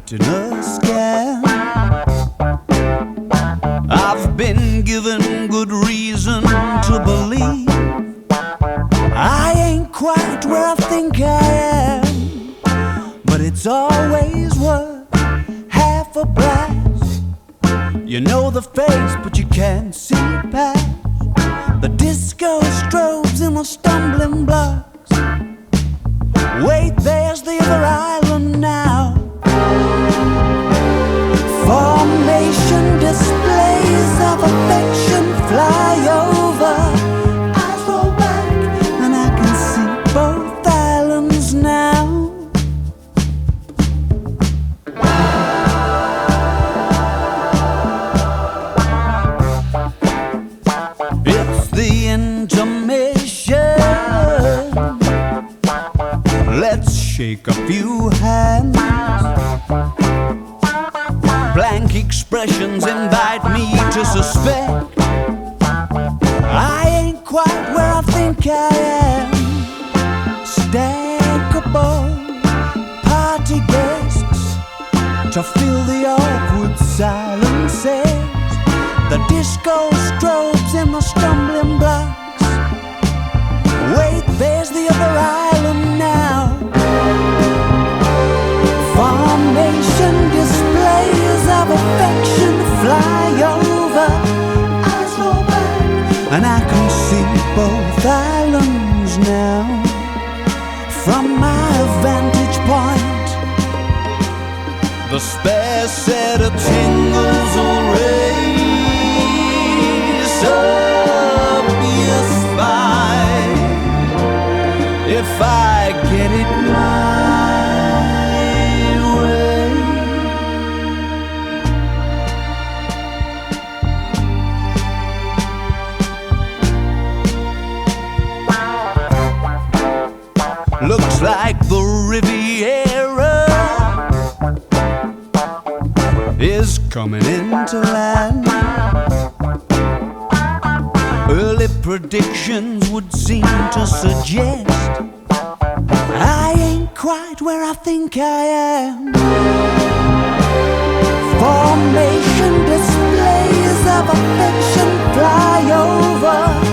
retina scan. I've been given good reason to believe I ain't quite where I think I am, but it's always worth half a blast. You know the face, but you can't see past the disco strobes and the stumbling blocks. Wait, there's the other island now. Formation displays of affection fly over. Eyes roll back and I can see both islands now. It's the intermission. Let's shake a few hands. Blank expressions invite me to suspect I ain't quite where I think I am. Stackable party guests to fill the awkward silences. The disco strobes and the stumbling blocks. Wait, there's the other island now. Formation displays of affection fly over. Eyes roll back and I can see both islands now. From my vantage point, the spare set of tingles will raise up your spine if I get it my way. Looks like the Riviera is coming into land. Early predictions would seem to suggest I ain't quite where I think I am. Formation displays of affection fly over.